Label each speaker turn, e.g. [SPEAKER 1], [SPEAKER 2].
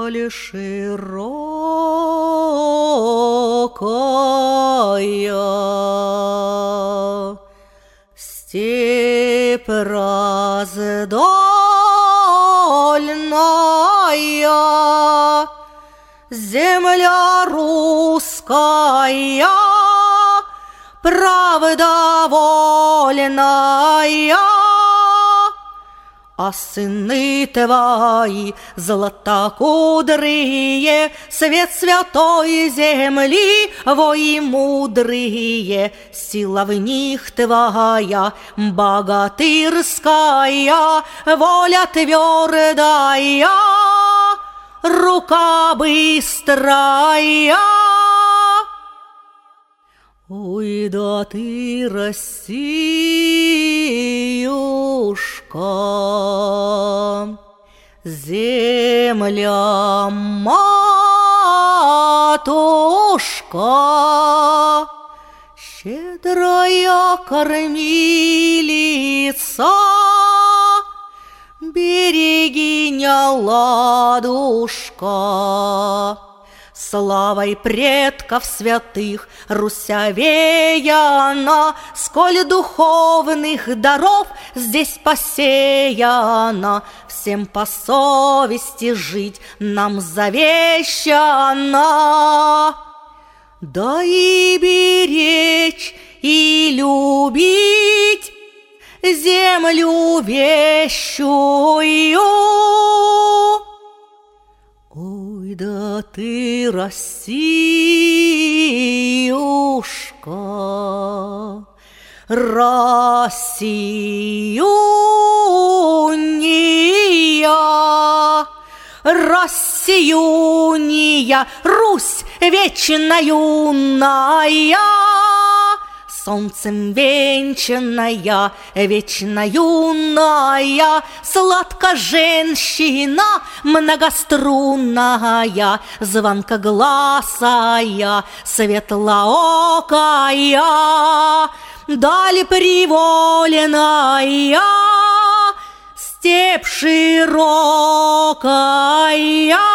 [SPEAKER 1] Даль широкая, степь раздольная, земля русская, правда вольная. А сыны твои златокудрые, свет святой земли, вои мудрые, сила в них твоя богатырская, воля твердая, рука быстрая. Ой, да ты, Россиюшка, земля матушка, щедрая кормилица, берегиня ладушка. Славой предков святых Руся веяна, сколь духовных даров здесь посеяно, всем по совести жить нам завещано. Да и беречь, и любить землю вещую. Ой, да ты, Россиюшка, Россиюния, Россиюния, Русь вечно юная, солнцем венчанная, вечно юная, сладко женщина, многострунная, звонкогласая, светлоокая, даль привольная, степь широкая.